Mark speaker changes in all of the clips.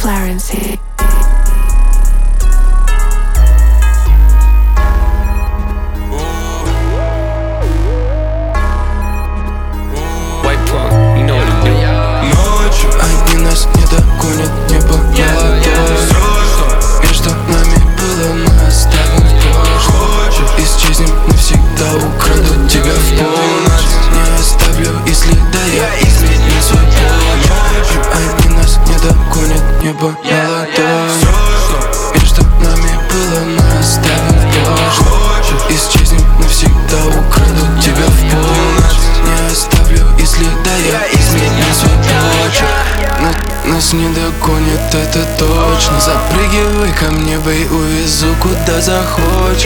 Speaker 1: Florency.
Speaker 2: Ночью они нас не догонят, небо молодое. И что нами было, мы оставим в прошлом. Исчезнем навсегда, украду тебя в полночь. Не оставлю и следа, я изменю свой пол. Ночью они нас не догонят, небо молодое. И что нами было, мы оставим в прошлом. Исчезнем навсегда, украду тебя в полночь. Не оставлю и следа, я изменю свой почерк. Нас не догонят, это точно. Запрыгивай ко мне, бей, увезу куда захочешь.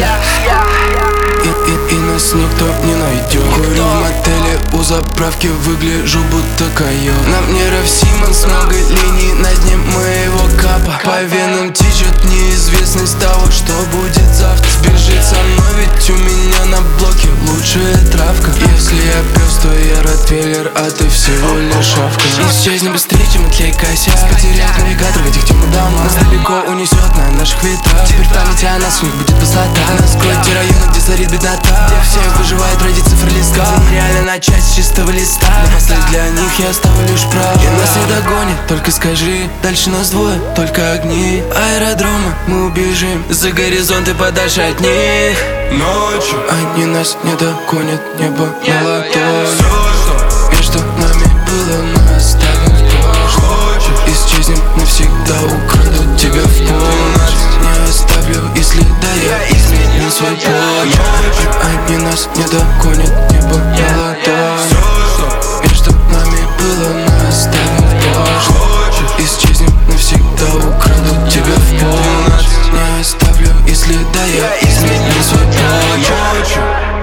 Speaker 2: И нас никто не найдет. Курю в мотеле у заправки, выгляжу будто койот. На мне Раф Симонс, много линий на дне моего капа. По венам течет неизвестность того, что будет завтра. Сбежит со мной, ведь у меня на блоке лучшая травка. Если я пес, то я ротвейлер, а ты всего лишь шавка. Исчезнем быстрее, чем отлей косяк. Потеряет навигатор в этих темных домах. Нас далеко унесет на наших ветрах. Теперь в памяти о нас у них будет пустота. Насквозь те районы, где царит беднота, где все выживают ради цифр листка. Нереально начать с чистого листа. Напоследок для них я оставлю лишь прав. И нас не догонит, только скажи. Дальше нас двое, только огни аэродрома. Мы убежим за горизонты подальше от них. Ночью они нас не догонят, небо молодое. Между нами было, мы оставим в прошлом. Исчезнем навсегда, украду тебя в полночь. Не оставлю и следа, я изменю свой пол. Ночью они нас не догонят, небо молодое. Между нами было, мы оставим в прошлом. Исчезнем навсегда, украду тебя в полночь. Не оставлю и следа, я изменю свой пол. Ночью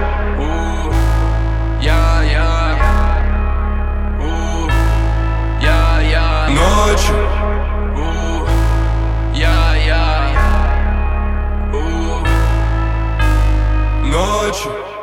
Speaker 2: ночью, ночью.